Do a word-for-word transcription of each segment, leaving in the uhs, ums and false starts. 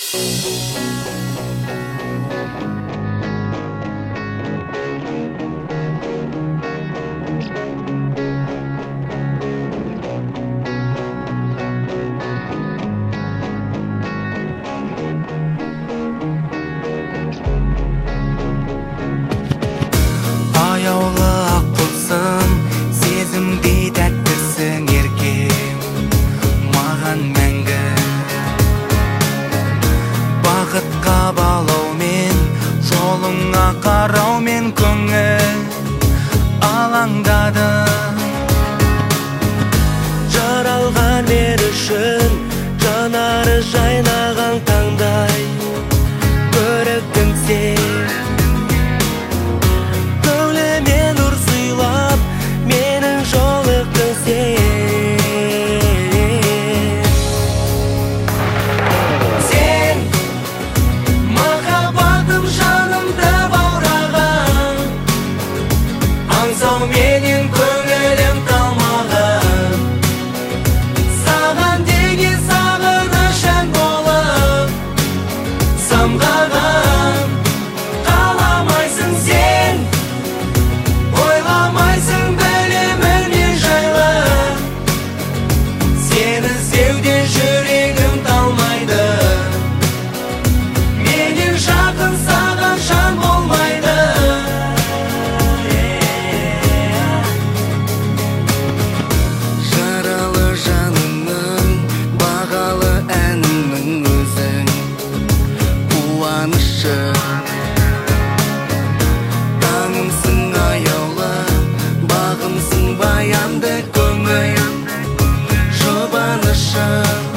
Аяулы ақ құлсың, сезімдей тәттісің еркем, маған мәңгі. Бақытқа балаумен, жолыңа қараумен көңіл алаңдады. Жаралған ер үшін жанары жайнаған таңдай көріктің сен. Көңіліме нұр сыйлап менің жолықтың сен. Сен махаббатым жанымды баураған, аңсау менен көңілім талмаған. Саған деген сағыныш ән болып самғаған. Қаламайсың сен, ойламайсың білемін мен жайлы. Сені іздеуден жүрегім талмайды. Менен жақын саған жан болмайды. Жаралы жанымның бағалы әнінің өзің, қуанышы таңымсың аяулы, бағымсың баянды көңіл жұбанышы.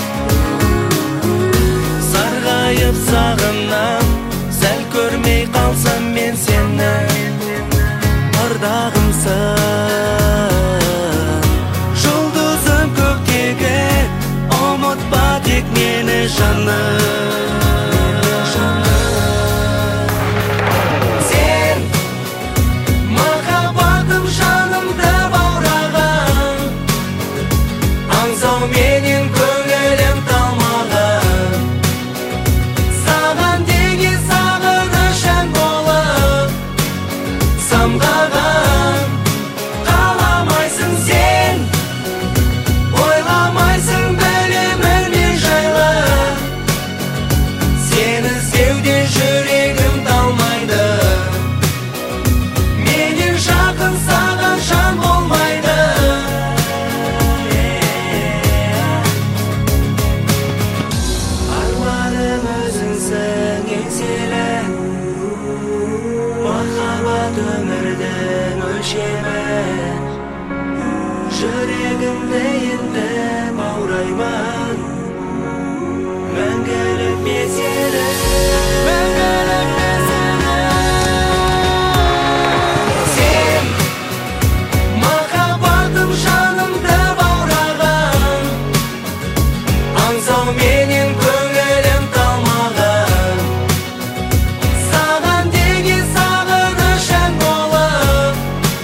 Сарғайып сағынам, сәл көрмей қалсам мен сені, ырдағымсың. Жұлдызым көктегі, ұмытпа тек мені жаным. Сен махаббатым жанымды баураған, аңсау менен көңілім талмаған. Саған деген сағыныш ән болып самғаған. Қаламайсың сен, ойламайсың білемін мен жайлы. Сені іздеуден жүрегім талмайды. Менен жақын саған жан болмайды. Арманым өзіңсің еңселі, махаббат өмірдің өлшемі. Жүрегімді енді баураймын, мәңгілік мен сені. Мәңгілік мен сені. Сен махаббатым жанымды баураған, аңсау менен көңілім талмаған. Саған деген сағыныш ән болып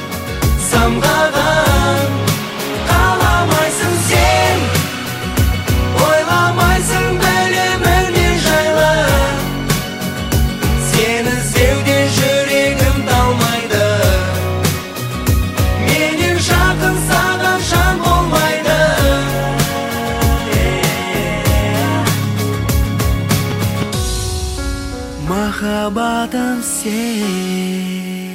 самғаған. Қаламайсың сен, ойламайсың білемін мен жайлы. Сені іздеуден жүрегім талмайды. Менен жақын саған жан болмайды. Махаббатым сен.